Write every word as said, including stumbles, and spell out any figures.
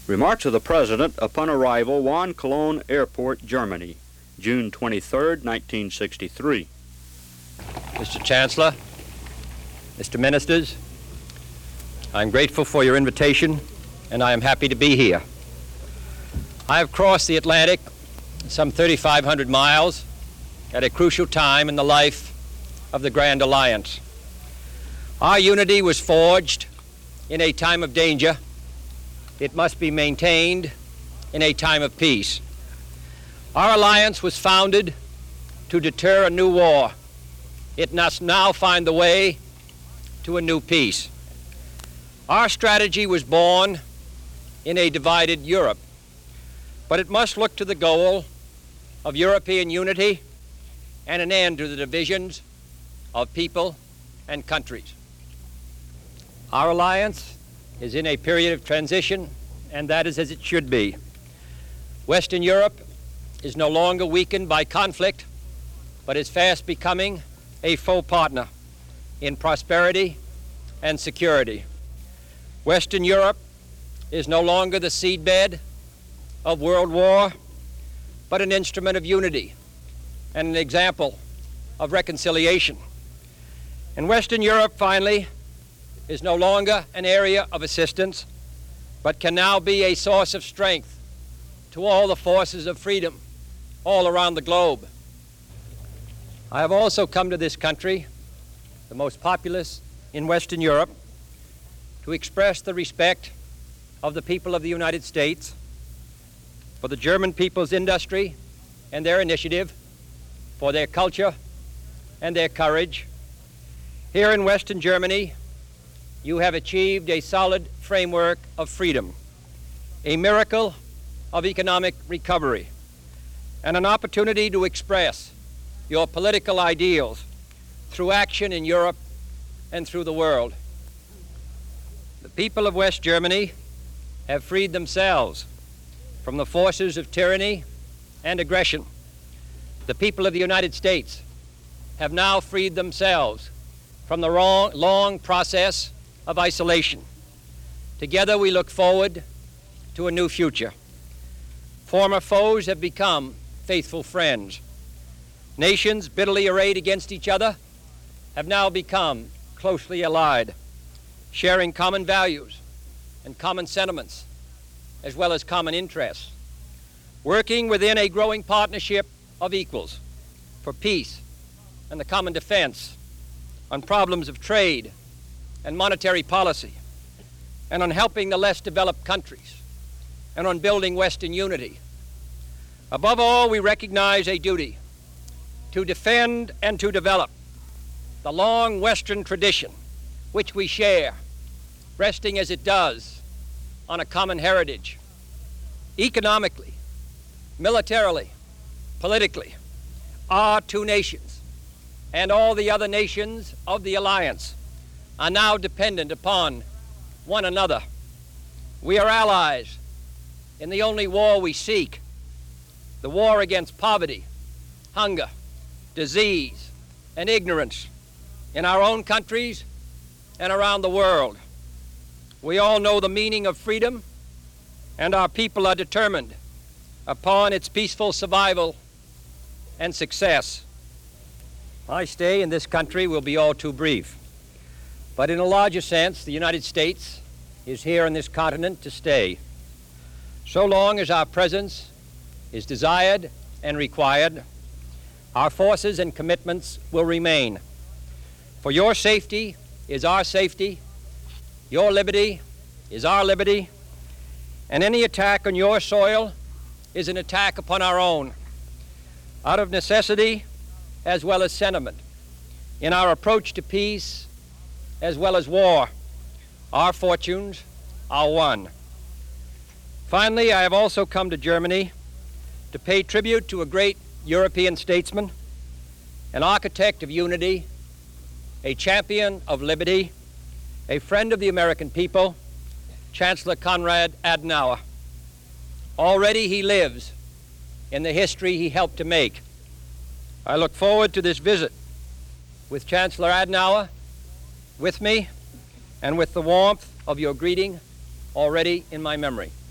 Remarks of the President upon arrival, Juan Cologne Airport, Germany, June twenty-third, nineteen sixty-three. Mister Chancellor, Mister Ministers, I'm grateful for your invitation, and I am happy to be here. I have crossed the Atlantic some thirty-five hundred miles at a crucial time in the life of the Grand Alliance. Our unity was forged in a time of danger. It must be maintained in a time of peace. Our alliance was founded to deter a new war. It must now find the way to a new peace. Our strategy was born in a divided Europe, but it must look to the goal of European unity and an end to the divisions of people and countries. Our alliance is in a period of transition, and that is as it should be. Western Europe is no longer weakened by conflict, but is fast becoming a full partner in prosperity and security. Western Europe is no longer the seedbed of world war, but an instrument of unity and an example of reconciliation. And Western Europe, finally, is no longer an area of assistance, but can now be a source of strength to all the forces of freedom all around the globe. I have also come to this country, the most populous in Western Europe, to express the respect of the people of the United States for the German people's industry and their initiative, for their culture and their courage. Here in Western Germany, you have achieved a solid framework of freedom, a miracle of economic recovery, and an opportunity to express your political ideals through action in Europe and through the world. The people of West Germany have freed themselves from the forces of tyranny and aggression. The people of the United States have now freed themselves from the long, long process of isolation. Together we look forward to a new future. Former foes have become faithful friends. Nations bitterly arrayed against each other have now become closely allied, sharing common values and common sentiments, as well as common interests, working within a growing partnership of equals for peace and the common defense, on problems of trade and monetary policy, and on helping the less developed countries, and on building Western unity. Above all, we recognize a duty to defend and to develop the long Western tradition which we share, resting as it does on a common heritage. Economically, militarily, politically, our two nations and all the other nations of the alliance are now dependent upon one another. We are allies in the only war we seek, the war against poverty, hunger, disease, and ignorance in our own countries and around the world. We all know the meaning of freedom, and our people are determined upon its peaceful survival and success. My stay in this country will be all too brief, but in a larger sense, the United States is here on this continent to stay. So long as our presence is desired and required, our forces and commitments will remain. For your safety is our safety, your liberty is our liberty, and any attack on your soil is an attack upon our own. Out of necessity as well as sentiment, in our approach to peace as well as war, our fortunes are one. Finally, I have also come to Germany to pay tribute to a great European statesman, an architect of unity, a champion of liberty, a friend of the American people, Chancellor Konrad Adenauer. Already he lives in the history he helped to make. I look forward to this visit with Chancellor Adenauer with me and with the warmth of your greeting already in my memory.